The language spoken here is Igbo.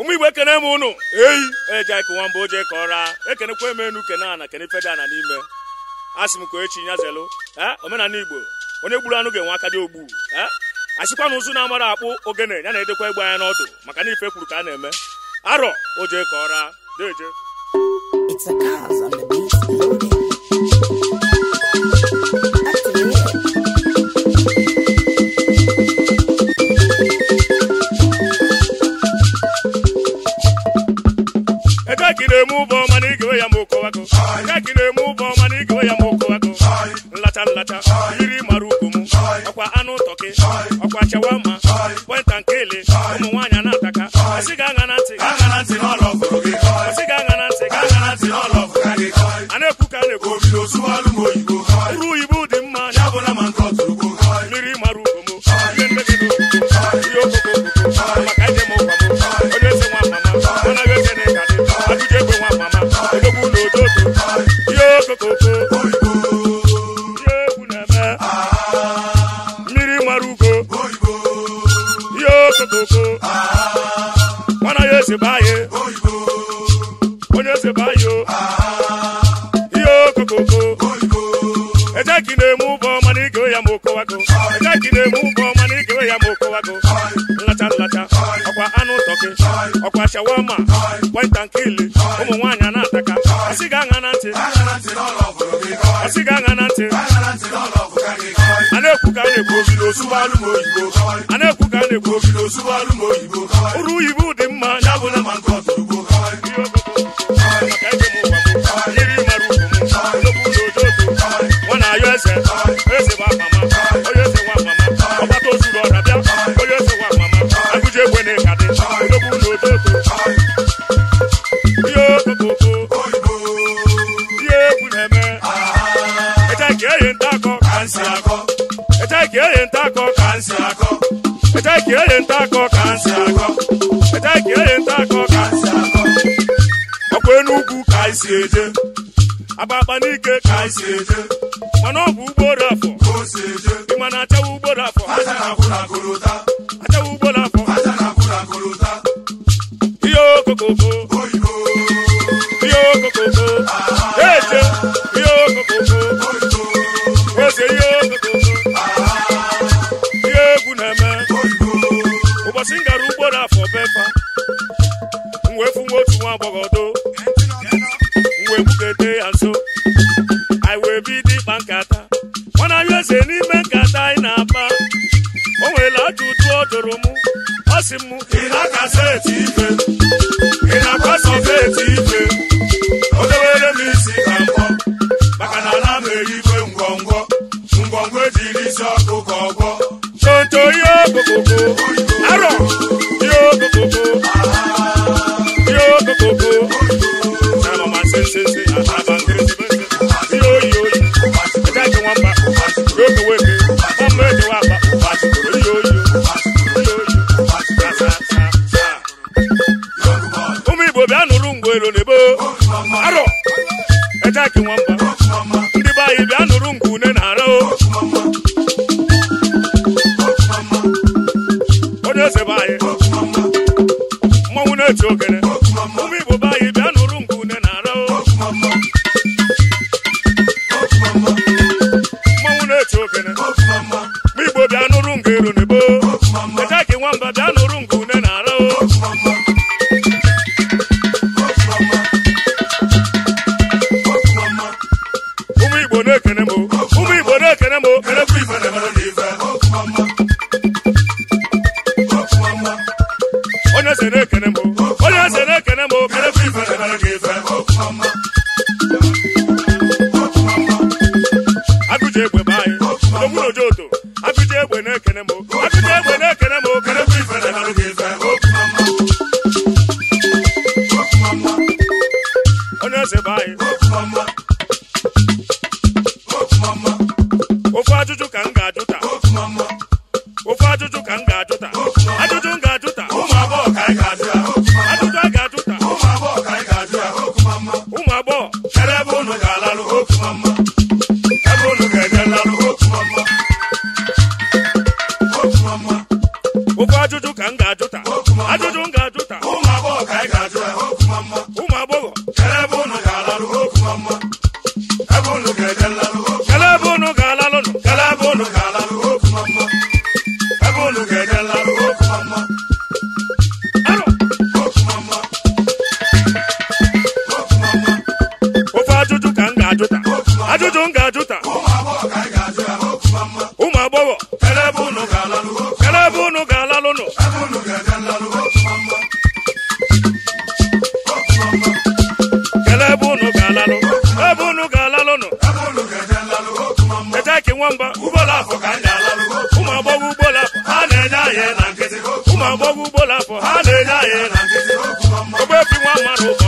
Ụmụ Igbo ekene m unu. Eyi eje ka nwamba oje ka ọra. Ekenekwa emenu kenana kene fedana n'ime. Asị m ka echi nyazelu. Omenala Igbo. Onye gburu anụ ga-enwe aka dị ogbu. Asịkwa na ụzụ na-amara akpụ ogene ya na-edekwa egbe anya n'ọdụ maka na ife kwuru ka a na-eme. Arọ oje ka ọra. Deje. It's a cause on the beat loading. Ekakine move on money give ya moko wako. Ekakine move on money give ya moko wako. Nlata yiri maruko mu. Akwa anu toke. Akwa chawama. Point and kill. Umu wanya na ataka. Asiga ngananti no love roge. Asiga ngananti no love roge. Anekuka neko bilo suwalu moyibo. Uru ibu dimma. Yabona man koturuko. Yiri maruko mu. Yende kedo. Yo koko. Makaje mo kwamo. Onese wa mama. Ona wekene kade. Aduje gbe wa mama. Edobu no dodo. Yo koko. Yo kuneme. Miri maruko. Yo koko. Wana yese baye. Onye se bayo. Yo koko. Ejakine mu bo mani go ya moko wako. Ejakine mu bo mani go ya moko wako. Lata. Okwa anu toke. Okwa shawama. Point and kill. Umu wanya na ataka. Asiga ngananti. Asiga ngananti. Anekuka neko bilo subalu moyibo. Anekuka neko bilo subalu moyibo. Uru ibu dimma. Yabona man koturuko. Yo koko. Makaje mo wamo. Yiri maruko mu. Lobu dodo. Wana yese. Yese wa mama. Oyese wa mama. Oba to suro rabia. Oyese wa mama. Aguje bwene kade. Lobu dodo. Yo koko. Yo kuneme. Etake yentako kansi ako. Etake yentako kansi ako. Etake yentako kansi ako. Etake yentako kansi ako. Okwenugu kaisi eje. Ababanike kaisi eje. Mana obu ugboro afọ. Imana acha ugboro afọ. Acha ugboro afọ. Yo koko. Yo koko. Eje. Yo koko. Ose yo koko. Yo kuneme. Ụbọchị ngara ugboro afọ befa. Mwefu otu nwa agbọghọdo. Mwebukete ya nso. I will be the bankata. Wana yese n'ime nkata anyị na-akpa. O nwere ajụjụ ọ jụrụ mụ. Ọ sị mụ ị na-akasa eti ife. Ị na-akwasa eti ife. O dewere m isi ka mbọ. Maka na ala m erife ngwongwo. Ngwongwo ejiri isi ọkụ ka ọgwọ. Tonto ihe okokoko. Arọ. Ihe okokoko. Ihe okokoko. Sama ma sense. Ataba nkirisi bese. Yo. Ejake nwamba. Yoke weke. Ọmọ eje wapa. Yo. Sa. Ụmụ Igbo bịa nụrụ ngwero n'ebo. Arọ. Ejake nwamba. Ndị be anyị bịa nụrụ ngwune na-ara o. Onye eze be anyị. Mmanwụ na-eti ogene. Ụmụ Igbo be anyị bịa nụrụ ngwune na-ara o. Mmanwụ na-eti ogene. Ụmụ Igbo bịa nụrụ ngwero n'ebo. Ejake nwamba bịa nụrụ ngwune na-ara o. Ụmụ Igbo na-ekene m. Ụmụ Igbo na-ekene m. Kenekwa ife na-emere n'ife. Onye eze na-ekene m. Onye eze na-ekene m. Kenekwa ife na-emere n'ife. Agụje egbe be anyị. Ogburu ojoto. Agụje egbe na-ekene m. Agụje egbe na-ekene m. Kenekwa ife na-emere n'ife. Onye eze be anyị. Ofu ajụjụ ka m ga-ajụta. Ajụjụ m ga-ajụta. Ụmụ agbọghọ ka anyị ga-ajụ ya. Ajụjụ a ga-ajụta. Ụmụ agbọghọ ka anyị ga-ajụ ya. Ụmụ agbọghọ. Kedu ebe unu ga-alalụ? Ebe unu ga-eje lalụ? Ofu ajụjụ ka m ga-ajụta. Ajụjụ m ga-ajụta. Ụmụ agbọghọ nwamba Ugbola afọ ka ndị alalụgo. ụmụ agbọghọ ugbola afọ Ha na-enye anyị na nkịtị. ụmụ agbọghọ ugbola afọ Ha na-enye anyị na nkịtị. Okwu ma mma. ogbefi nwa mara